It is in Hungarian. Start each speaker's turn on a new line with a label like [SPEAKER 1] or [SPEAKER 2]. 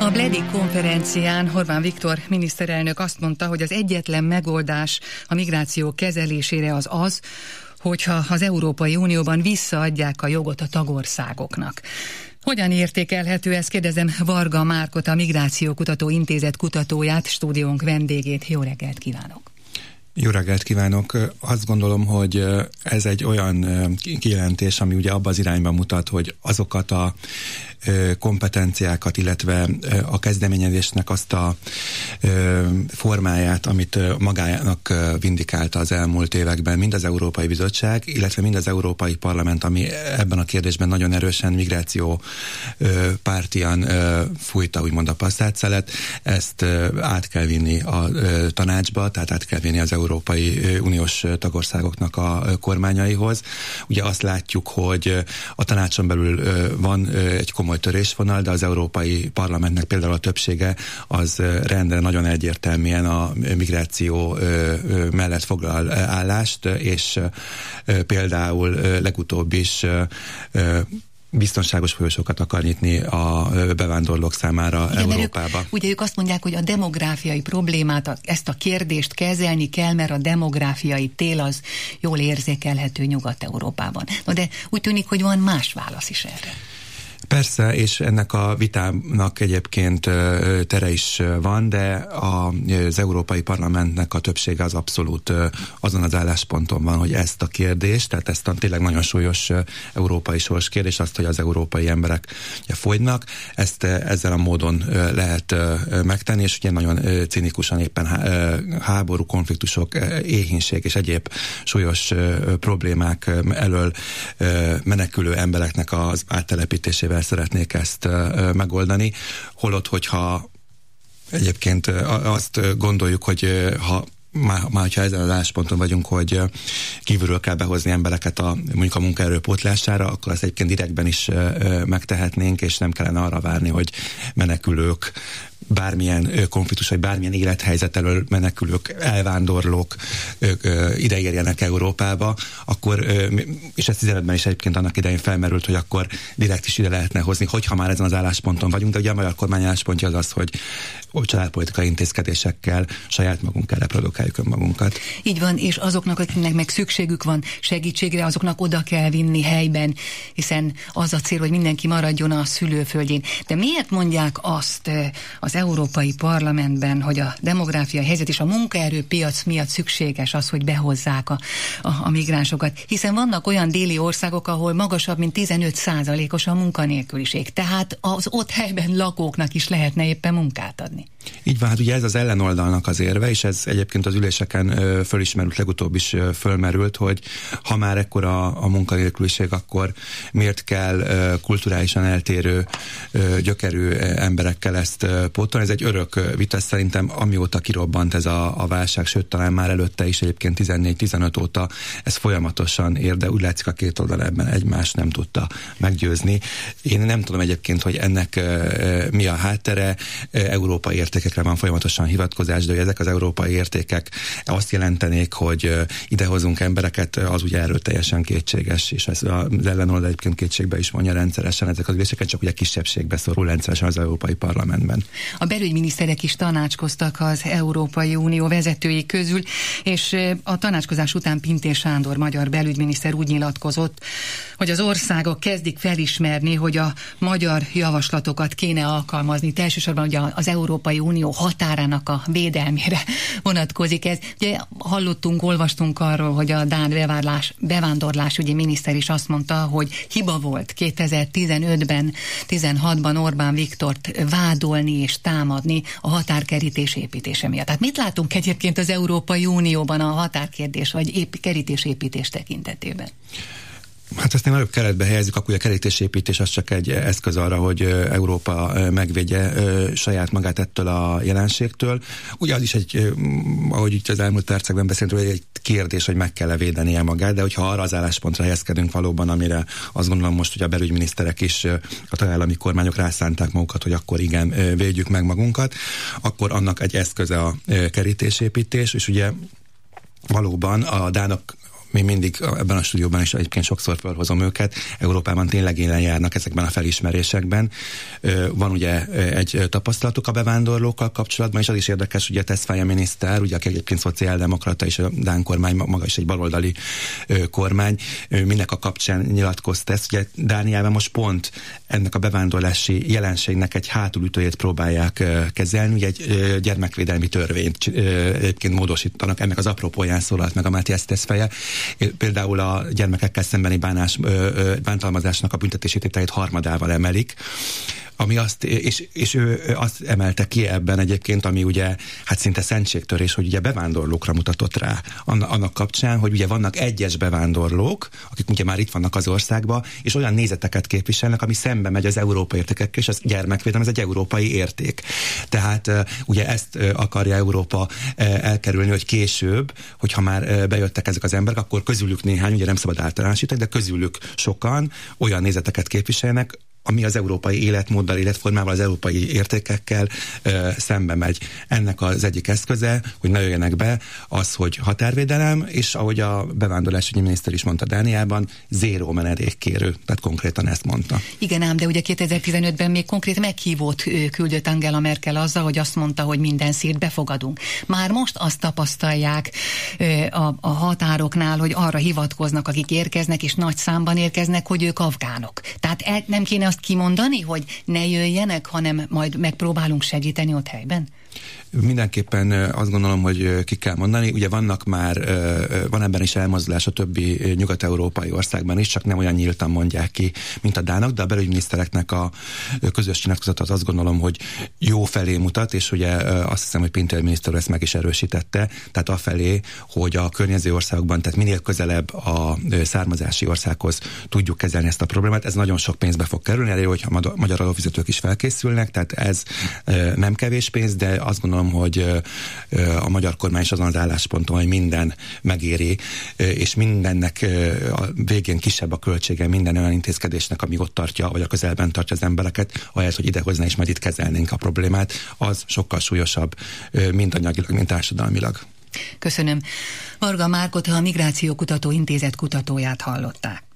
[SPEAKER 1] A Bledi konferencián Orbán Viktor miniszterelnök azt mondta, hogy az egyetlen megoldás a migráció kezelésére az, hogyha az Európai Unióban visszaadják a jogot a tagországoknak. Hogyan értékelhető ez? Kérdezem Varga Márkot, a Migrációkutató Intézet kutatóját, stúdiónk vendégét. Jó reggelt kívánok!
[SPEAKER 2] Jó reggelt kívánok! Azt gondolom, hogy ez egy olyan kijelentés, ami ugye abba az irányba mutat, hogy azokat a kompetenciákat, illetve a kezdeményezésnek azt a formáját, amit magának vindikálta az elmúlt években mind az Európai Bizottság, illetve mind az Európai Parlament, ami ebben a kérdésben nagyon erősen migráció pártian fújta úgymond a passzát, ezt át kell vinni a tanácsba, tehát át kell vinni az Európai Uniós tagországoknak a kormányaihoz. Ugye azt látjuk, hogy a tanácson belül van egy komoly törésvonal, de az Európai Parlamentnek például a többsége az rendre nagyon egyértelműen a migráció mellett foglal állást, és például legutóbb is biztonságos folyosókat akar nyitni a bevándorlók számára Európába.
[SPEAKER 1] Ugye ők azt mondják, hogy a demográfiai problémát, ezt a kérdést kezelni kell, mert a demográfiai tél az jól érzékelhető Nyugat-Európában. No, de úgy tűnik, hogy van más válasz is erre.
[SPEAKER 2] Persze, és ennek a vitának egyébként tere is van, de az Európai Parlamentnek a többsége az abszolút azon az állásponton van, hogy ezt a kérdést, tehát ezt a tényleg nagyon súlyos európai sorskérdés, azt, hogy az európai emberek fogynak, ezt ezzel a módon lehet megtenni, és ugye nagyon cinikusan éppen háború, konfliktusok, éhínség és egyéb súlyos problémák elől menekülő embereknek az áttelepítésével szeretnék ezt megoldani. Holott, hogyha egyébként azt gondoljuk, hogy hogyha ezen az állásponton vagyunk, hogy kívülről kell behozni embereket mondjuk a munkaerő pótlására, akkor ezt egyébként direktben is megtehetnénk, és nem kellene arra várni, hogy menekülők, bármilyen konfliktus, vagy bármilyen élethelyzet elől menekülők, elvándorlók ideérjenek Európába, akkor, és ez 15-ben is egyébként annak idején felmerült, hogy akkor direkt is ide lehetne hozni, hogyha már ezen az állásponton vagyunk, de ugye a magyar kormány álláspontja az, hogy családpolitikai intézkedésekkel saját magunkkal reprodukáljuk önmagunkat.
[SPEAKER 1] Így van, és azoknak, akiknek meg szükségük van segítségre, azoknak oda kell vinni helyben, hiszen az a cél, hogy mindenki maradjon a szülőföldjén. De miért mondják azt az Európai Parlamentben, hogy a demográfiai helyzet és a munkaerőpiac miatt szükséges az, hogy behozzák a migránsokat? Hiszen vannak olyan déli országok, ahol magasabb, mint 15%-os a munkanélküliség. Tehát az ott helyben lakóknak is lehetne éppen munkát adni.
[SPEAKER 2] Így van, hát ugye ez az ellenoldalnak az érve, és ez egyébként az üléseken fölismerült, legutóbb is fölmerült, hogy ha már ekkora a munkanélküliség, akkor miért kell kulturálisan eltérő gyökerű emberekkel ezt pótolni. Ez egy örök vita, szerintem amióta kirobbant ez a válság, sőt talán már előtte is egyébként 14-15 óta ez folyamatosan ér, de úgy látszik a két oldal ebben egymást nem tudta meggyőzni. Én nem tudom egyébként, hogy ennek mi a háttere, európai értékekre van folyamatosan hivatkozás, de hogy ezek az európai értékek azt jelentenék, hogy idehozunk embereket, az ugye erőteljesen kétséges, és ez az ellenoldal egyébként kétségbe is mondja rendszeresen ezek az üléseket, csak ugye kisebbségbe szorul rendszeresen az Európai Parlamentben.
[SPEAKER 1] A belügyminiszterek is tanácskoztak az Európai Unió vezetői közül, és a tanácskozás után Pintér Sándor magyar belügyminiszter úgy nyilatkozott, hogy az országok kezdik felismerni, hogy a magyar javaslatokat kéne alkalmazni. Elsősorban ugye az Európai Unió határának a védelmére vonatkozik ez. Ugye hallottunk, olvastunk arról, hogy a dán bevándorlásügyi miniszter is azt mondta, hogy hiba volt 2015-ben, 16-ban Orbán Viktort vádolni és támadni a határkerítés építése miatt. Tehát mit látunk egyébként az Európai Unióban a határkérdés vagy kerítésépítés tekintetében?
[SPEAKER 2] Hát ezt nagyobb keretbe helyezzük, akkor a kerítésépítés az csak egy eszköz arra, hogy Európa megvédje saját magát ettől a jelenségtől. Ugye az is egy, ahogy itt az elmúlt percekben beszéltünk, egy kérdés, hogy meg kell-e védenie magát, de hogyha arra az álláspontra helyezkedünk valóban, amire azt gondolom most, hogy a belügyminiszterek is, a tagállami kormányok rászánták magukat, hogy akkor igen, védjük meg magunkat, akkor annak egy eszköze a kerítésépítés, és ugye valóban a dánok mi mindig ebben a stúdióban is egyébként sokszor felhozom őket, Európában tényleg élen járnak ezekben a felismerésekben. Van ugye egy tapasztalatuk a bevándorlókkal kapcsolatban, és az is érdekes, ugye Tesfaye miniszter, ugye aki egyébként szociáldemokrata, és a dán kormány maga is egy baloldali kormány, minek a kapcsán nyilatkozta ezt. Ugye Dániában most pont ennek a bevándorlási jelenségnek egy hátulütőjét próbálják kezelni, ugye egy gyermekvédelmi törvényt egyébként módosítanak, ennek az apropóján szólalt meg a Matthias Tesfaye. Például a gyermekekkel szembeni bántalmazásnak a büntetési tételét harmadával emelik, ami és ő azt emelte ki ebben egyébként, ami ugye hát szinte szentségtörés, hogy ugye bevándorlókra mutatott rá annak kapcsán, hogy ugye vannak egyes bevándorlók, akik ugye már itt vannak az országban, és olyan nézeteket képviselnek, ami szembe megy az európai értékekkel, és az gyermekvédelem, ez egy európai érték. Tehát ugye ezt akarja Európa elkerülni, hogy később, hogyha már bejöttek ezek az emberek, akkor közülük néhány, ugye nem szabad általánosítani, de közülük sokan olyan nézeteket képviselnek, ami az európai életmóddal, életformával, az európai értékekkel szembe megy. Ennek az egyik eszköze, hogy ne jöjjenek be, az, hogy határvédelem, és ahogy a bevándorlásügyi miniszter is mondta Dániában, zéró menedékkérő, tehát konkrétan ezt mondta. Igen ám, de ugye 2015-ben még konkrét meghívót küldött Angela Merkel azzal, hogy azt mondta, hogy minden szírt befogadunk. Már most azt tapasztalják a határoknál, hogy arra hivatkoznak, akik érkeznek, és nagy számban érkeznek, hogy ők afgánok. Tehát nem kéne azt kimondani, hogy ne jöjjenek, hanem majd megpróbálunk segíteni ott helyben? Mindenképpen azt gondolom, hogy ki kell mondani. Ugye van ebben is elmozdulás a többi nyugat-európai országban is, csak nem olyan nyíltan mondják ki, mint a dánok, de a belügyminisztereknek a közös nyilatkozata az azt gondolom, hogy jó felé mutat, és ugye azt hiszem, hogy Pinter miniszter ezt meg is erősítette, tehát afelé, hogy a környező országokban, tehát minél közelebb a származási országhoz tudjuk kezelni ezt a problémát. Ez nagyon sok pénzbe fog kerülni, elég, hogyha a magyar adófizetők is felkészülnek, tehát ez nem kevés pénz, de azt gondolom, hogy a magyar kormány is azon az állásponton, hogy minden megéri, és mindennek a végén kisebb a költsége, minden olyan intézkedésnek, ami ott tartja, vagy a közelben tartja az embereket, ahelyett, hogy idehozna és majd itt kezelnénk a problémát, az sokkal súlyosabb, mind anyagilag, mind társadalmilag. Köszönöm. Varga Márkot, a Migrációkutató Intézet kutatóját hallották.